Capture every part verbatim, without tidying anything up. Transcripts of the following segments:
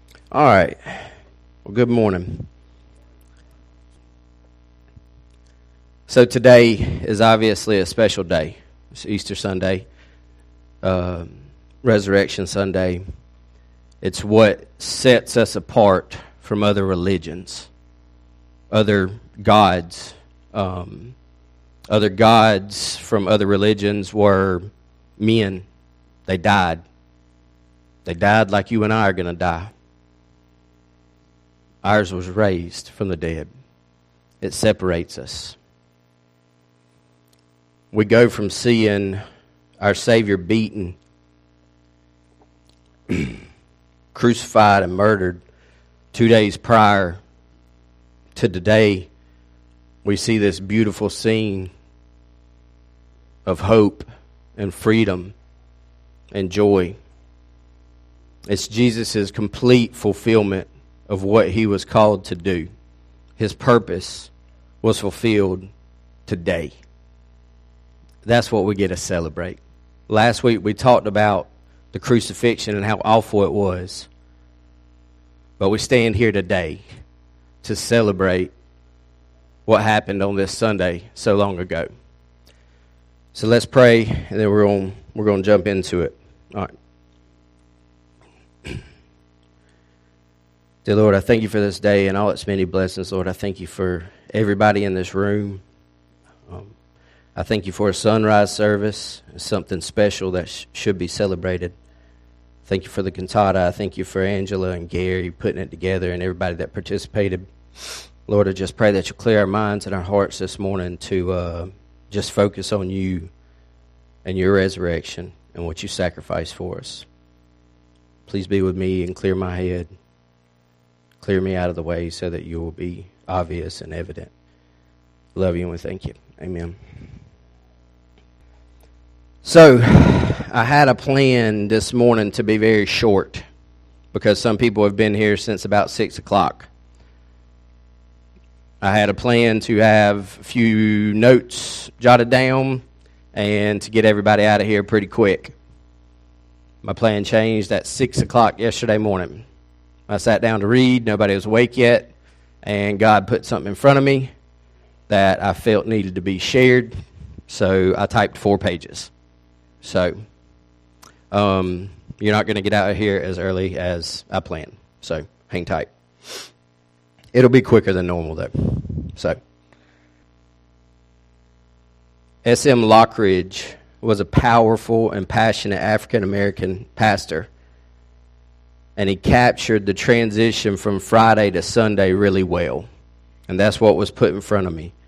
All right. Well, good morning. So today is obviously a special day. It's Easter Sunday, uh, Resurrection Sunday. It's what sets us apart from other religions, other gods. Um, other gods from other religions were men. They died. They died like you and I are going to die. Ours was raised from the dead. It separates us. We go from seeing our Savior beaten, crucified and murdered two days prior to today. We see this beautiful scene of hope and freedom and joy. It's Jesus' complete fulfillment of what he was called to do. His purpose was fulfilled today. That's what we get to celebrate. Last week we talked about the crucifixion and how awful it was. But we stand here today to celebrate what happened on this Sunday so long ago. So let's pray, and then we're going we're going to jump into it. All right. Dear Lord, I thank you for this day and all its many blessings. Lord, I thank you for everybody in this room. Um, I thank you for a sunrise service, something special that sh- should be celebrated. Thank you for the cantata. I thank you for Angela and Gary putting it together and everybody that participated. Lord, I just pray that you clear our minds and our hearts this morning to uh, just focus on you and your resurrection and what you sacrificed for us. Please be with me and clear my head. Clear me out of the way so that you will be obvious and evident. Love you and we thank you. Amen. So, I had a plan this morning to be very short because some people have been here since about six o'clock. I had a plan to have a few notes jotted down and to get everybody out of here pretty quick. My plan changed at six o'clock yesterday morning. I sat down to read. Nobody was awake yet. And God put something in front of me that I felt needed to be shared. So I typed four pages. So um, you're not going to get out of here as early as I planned. So hang tight. It'll be quicker than normal, though. So S M Lockridge was a powerful and passionate African-American pastor. And he captured the transition from Friday to Sunday really well. And that's what was put in front of me.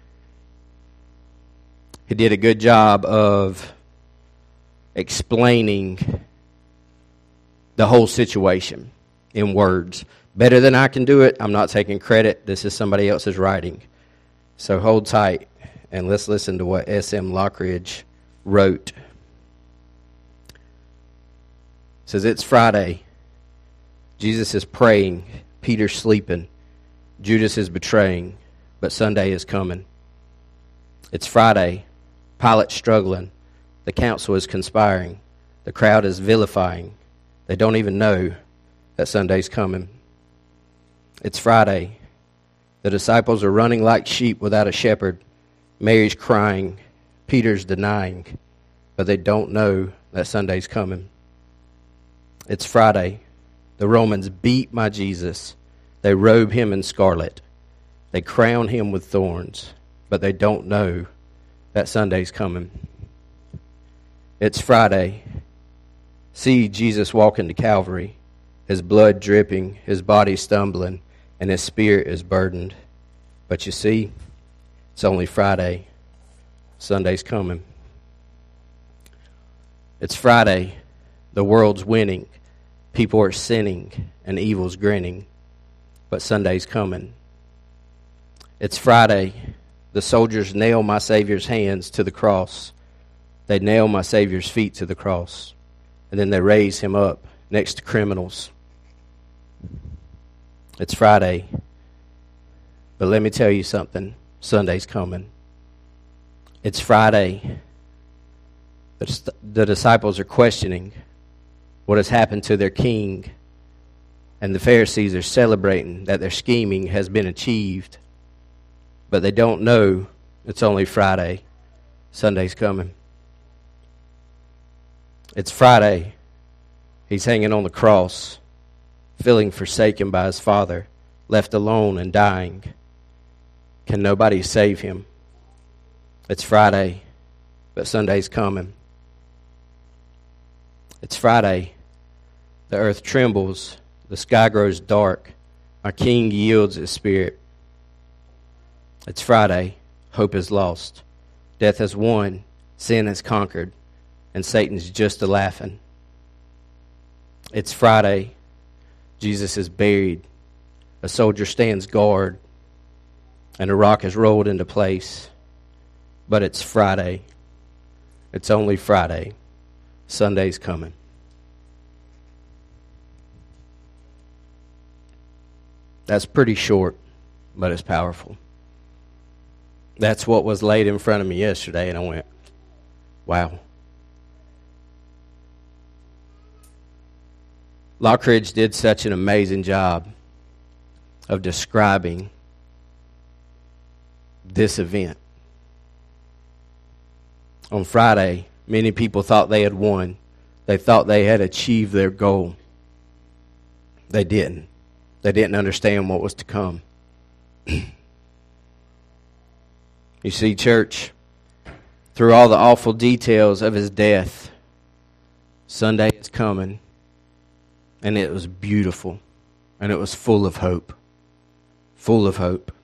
He did a good job of explaining the whole situation in words. Better than I can do it. I'm not taking credit. This is somebody else's writing. So hold tight and let's listen to what S M Lockridge wrote. It says, it's Friday. Jesus is praying, Peter's sleeping, Judas is betraying, but Sunday is coming. It's Friday, Pilate's struggling, the council is conspiring, the crowd is vilifying, they don't even know that Sunday's coming. It's Friday, the disciples are running like sheep without a shepherd, Mary's crying, Peter's denying, but they don't know that Sunday's coming. It's Friday. The Romans beat my Jesus. They robe him in scarlet. They crown him with thorns, but they don't know that Sunday's coming. It's Friday. See Jesus walking to Calvary, his blood dripping, his body stumbling, and his spirit is burdened. But you see, it's only Friday. Sunday's coming. It's Friday. The world's winning. People are sinning and evil's grinning, but Sunday's coming. It's Friday. The soldiers nail my Savior's hands to the cross. They nail my Savior's feet to the cross, and then they raise him up next to criminals. It's Friday, but let me tell you something. Sunday's coming. It's Friday. The disciples are questioning what has happened to their king. And the Pharisees are celebrating that their scheming has been achieved. But they don't know it's only Friday. Sunday's coming. It's Friday. He's hanging on the cross, feeling forsaken by his Father, left alone and dying. Can nobody save him? It's Friday, but Sunday's coming. It's Friday. The earth trembles. The sky grows dark. Our King yields his spirit. It's Friday. Hope is lost. Death has won. Sin has conquered. And Satan's just a-laughing. It's Friday. Jesus is buried. A soldier stands guard. And a rock is rolled into place. But it's Friday. It's only Friday. Sunday's coming. That's pretty short, but it's powerful. That's what was laid in front of me yesterday, and I went, wow. Lockridge did such an amazing job of describing this event. On Friday, many people thought they had won. They thought they had achieved their goal. They didn't. They didn't understand what was to come. You see, church, through all the awful details of his death, Sunday is coming, and it was beautiful, and it was full of hope. Full of hope.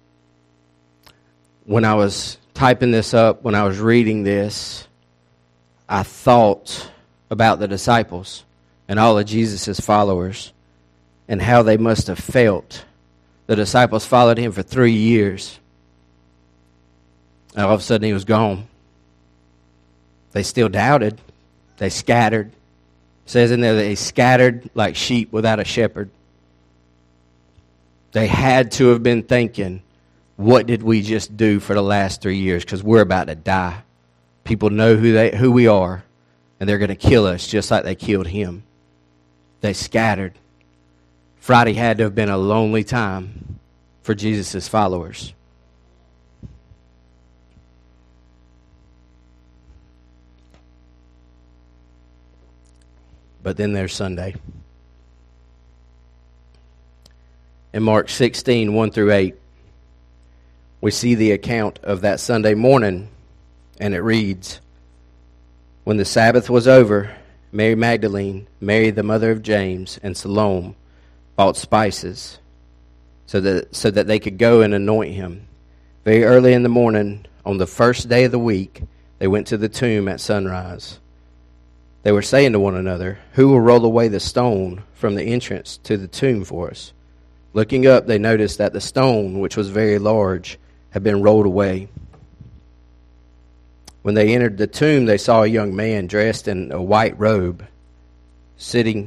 When I was typing this up, when I was reading this, I thought about the disciples and all of Jesus' followers and how they must have felt. The disciples followed him for three years. And all of a sudden he was gone. They still doubted. They scattered. It says in there that they scattered like sheep without a shepherd. They had to have been thinking, what did we just do for the last three years? Because we're about to die. People know who they who we are, and they're going to kill us just like they killed him. They scattered. Friday had to have been a lonely time for Jesus' followers. But then there's Sunday. In Mark sixteen, one through eight, we see the account of that Sunday morning, and it reads, when the Sabbath was over, Mary Magdalene, Mary the mother of James, and Salome bought spices so that so that they could go and anoint him. Very early in the morning, on the first day of the week, they went to the tomb at sunrise. They were saying to one another, who will roll away the stone from the entrance to the tomb for us? Looking up, they noticed that the stone, which was very large, had been rolled away. When they entered the tomb, they saw a young man dressed in a white robe, sitting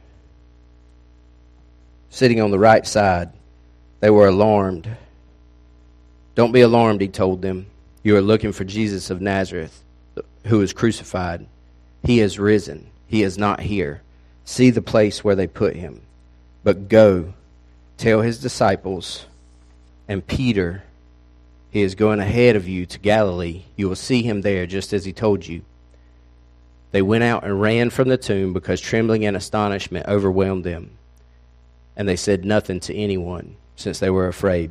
sitting on the right side. They were alarmed. Don't be alarmed, he told them. You are looking for Jesus of Nazareth, who was crucified. He is risen. He is not here. See the place where they put him. But go, tell his disciples and Peter, he is going ahead of you to Galilee. You will see him there just as he told you. They went out and ran from the tomb because trembling and astonishment overwhelmed them. And they said nothing to anyone since they were afraid.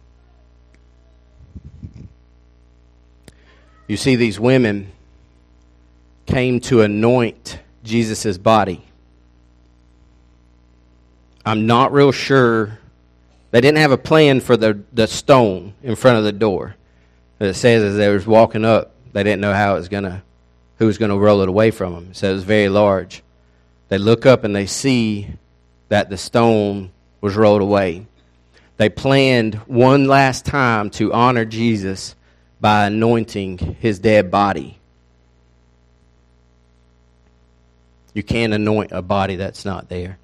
You see, these women came to anoint Jesus' body. I'm not real sure. They didn't have a plan for the, the stone in front of the door. It says as they was walking up, they didn't know how it was gonna, who was gonna roll it away from them. It says it was very large. They look up and they see that the stone was rolled away. They planned one last time to honor Jesus by anointing his dead body. You can't anoint a body that's not there.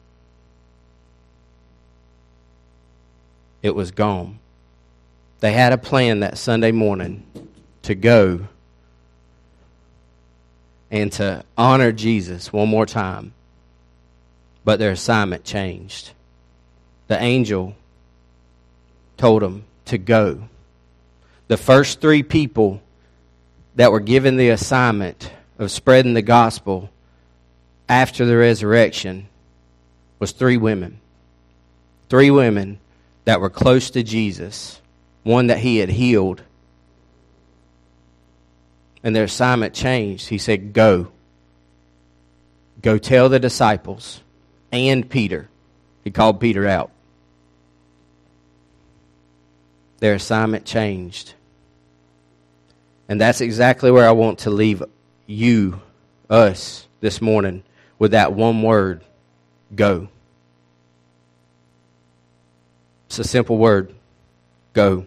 It was gone. They had a plan that Sunday morning to go and to honor Jesus one more time. But their assignment changed. the angel told them to go. The first three people that were given the assignment of spreading the gospel after the resurrection was three women. Three women that were close to Jesus, one that he had healed. And their assignment changed. He said, go. Go tell the disciples and Peter. He called Peter out. Their assignment changed. And that's exactly where I want to leave you, us, this morning, with that one word, go. It's a simple word, go.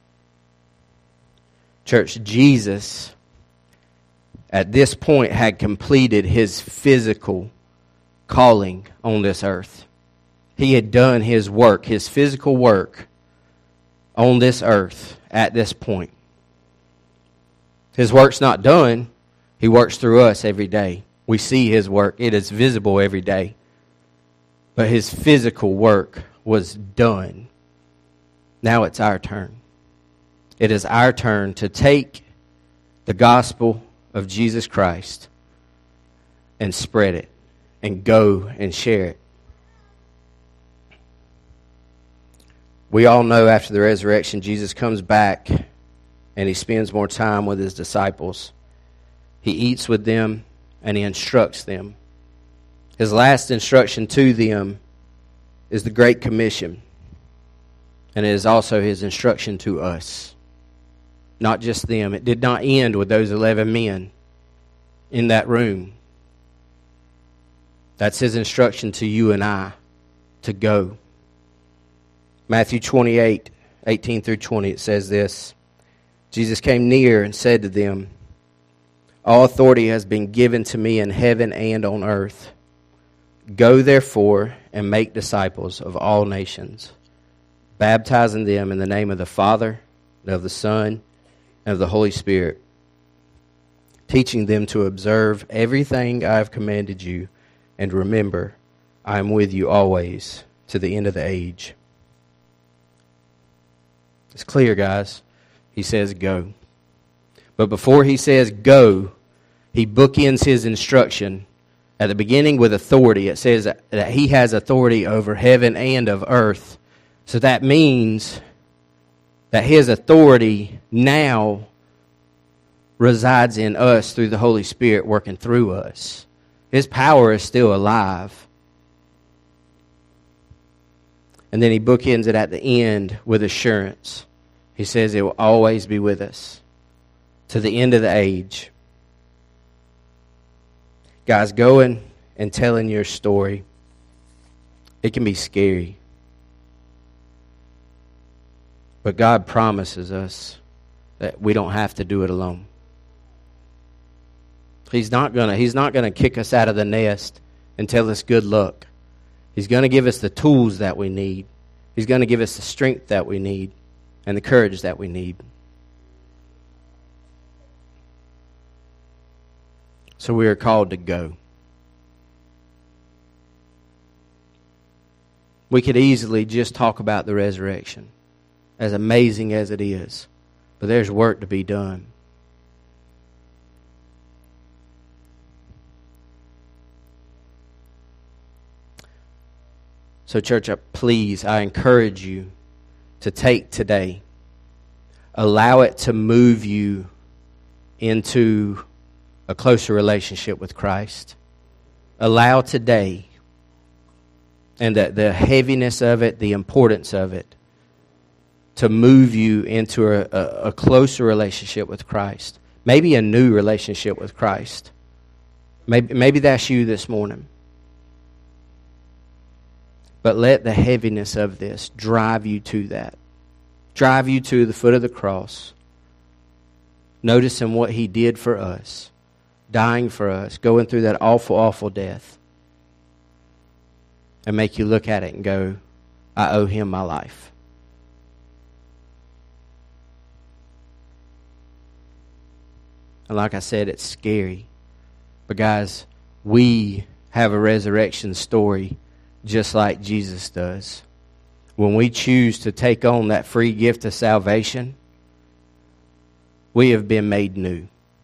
Church, Jesus, at this point, had completed his physical calling on this earth. He had done his work, his physical work on this earth at this point. His work's not done. He works through us every day. We see his work. It is visible every day. But his physical work was done. Now it's our turn. It is our turn to take the gospel of Jesus Christ and spread it and go and share it. We all know after the resurrection, Jesus comes back and he spends more time with his disciples. He eats with them and he instructs them. His last instruction to them is the Great Commission. And it is also his instruction to us. Not just them. It did not end with those eleven men in that room. That's his instruction to you and I to go. Matthew twenty-eight, eighteen through twenty, it says this. Jesus came near and said to them, all authority has been given to me in heaven and on earth. Go therefore and make disciples of all nations, baptizing them in the name of the Father, and of the Son, and of the Holy Spirit, teaching them to observe everything I have commanded you, and remember, I am with you always to the end of the age. It's clear, guys. He says go. But before he says go, he bookends his instruction at the beginning with authority. It says that he has authority over heaven and of earth. So that means that his authority now resides in us through the Holy Spirit working through us. His power is still alive. And then he bookends it at the end with assurance. He says it will always be with us to the end of the age. Guys, going and telling your story, it can be scary. But God promises us that we don't have to do it alone. He's not gonna, he's not gonna kick us out of the nest and tell us good luck. He's gonna give us the tools that we need. He's gonna give us the strength that we need and the courage that we need. So we are called to go. We could easily just talk about the resurrection, as amazing as it is. But there's work to be done. So church, please, I encourage you to take today. Allow it to move you into a closer relationship with Christ. Allow today, and the, the heaviness of it, the importance of it, to move you into a, a, a closer relationship with Christ. Maybe a new relationship with Christ. Maybe, maybe that's you this morning. But let the heaviness of this drive you to that. Drive you to the foot of the cross. Noticing what he did for us. Dying for us. Going through that awful, awful death. And make you look at it and go, I owe him my life. And like I said, it's scary. But guys, we have a resurrection story just like Jesus does. when we choose to take on that free gift of salvation, we have been made new.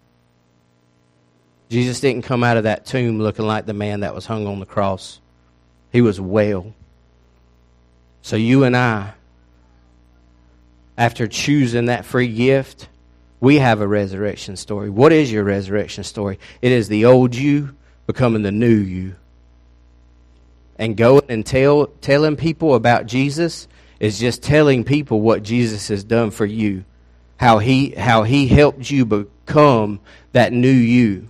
Jesus didn't come out of that tomb looking like the man that was hung on the cross. He was well. So you and I, after choosing that free gift, we have a resurrection story. What is your resurrection story? It is the old you becoming the new you. And going and tell telling people about Jesus is just telling people what Jesus has done for you. How he how he helped you become that new you.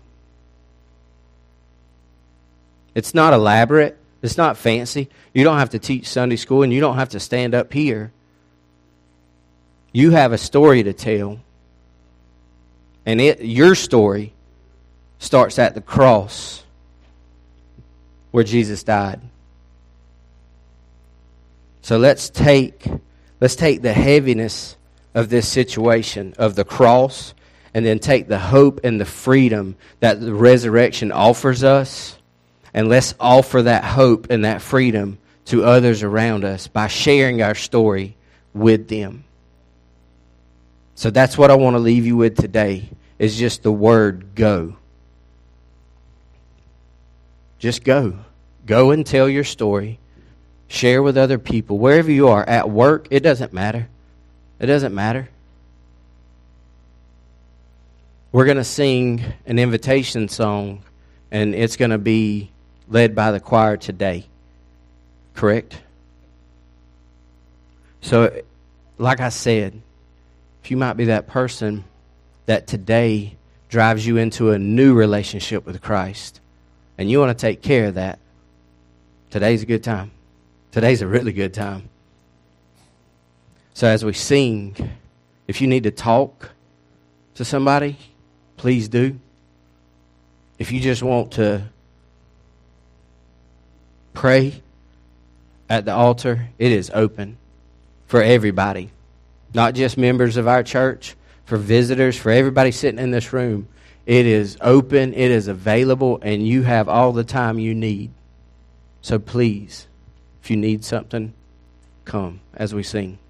It's not elaborate. It's not fancy. You don't have to teach Sunday school, and you don't have to stand up here. You have a story to tell. And it your story starts at the cross where Jesus died. So let's take let's take the heaviness of this situation, of the cross, and then take the hope and the freedom that the resurrection offers us, and let's offer that hope and that freedom to others around us by sharing our story with them. So that's what I want to leave you with today, is just the word go. Just go. Go and tell your story. Share with other people. Wherever you are, at work, it doesn't matter. It doesn't matter. We're going to sing an invitation song, and it's going to be led by the choir today. Correct? So, like I said, if you might be that person that today drives you into a new relationship with Christ, and you want to take care of that, today's a good time. Today's a really good time. So as we sing, if you need to talk to somebody, please do. If you just want to pray at the altar, it is open for everybody. Not just members of our church, for visitors, for everybody sitting in this room. It is open, it is available, and you have all the time you need. So please, if you need something, come as we sing.